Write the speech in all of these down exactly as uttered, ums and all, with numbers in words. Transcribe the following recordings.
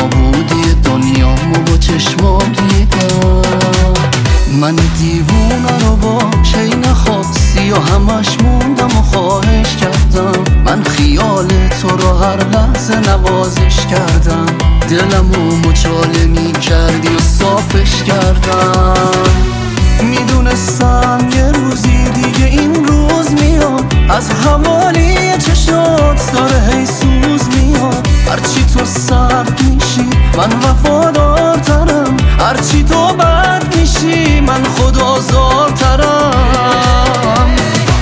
نابودی دنیامو با چشمام دیدم. من دیوونه رو با چی نخواستی و همش موندم و خواهش کردم. من خیال تو رو هر لحظه نوازش کردم. دلمو مچاله می کردی و صافش کردم. میدونستم یه روزی دیگه این روز میاد، از حوالی چشات داره هی سوز میاد. هرچی تو سرد میشی من وفادارترم، هرچی تو بد میشی من خودآزارترم.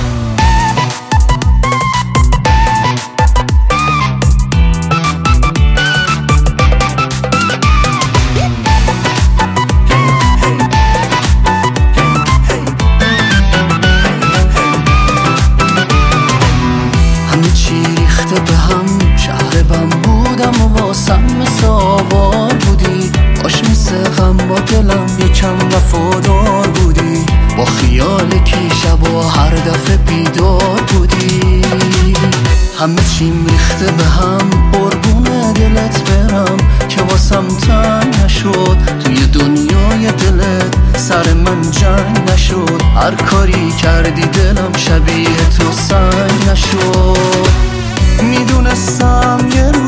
به هم شهر بم بودم و واسم مثل آوار بودی. باش مثل غم با دلم یکم وفادار بودی. با خیال کی شبا هر دفعه بیدار بودی. همه چیم ریخته به هم قربون دلت برم که واسم تنگ نشد. توی دنیای دلت سر من جنگ نشد. هر کاری کردی دلم شبیه تو سنگ نشد. میدونستم یه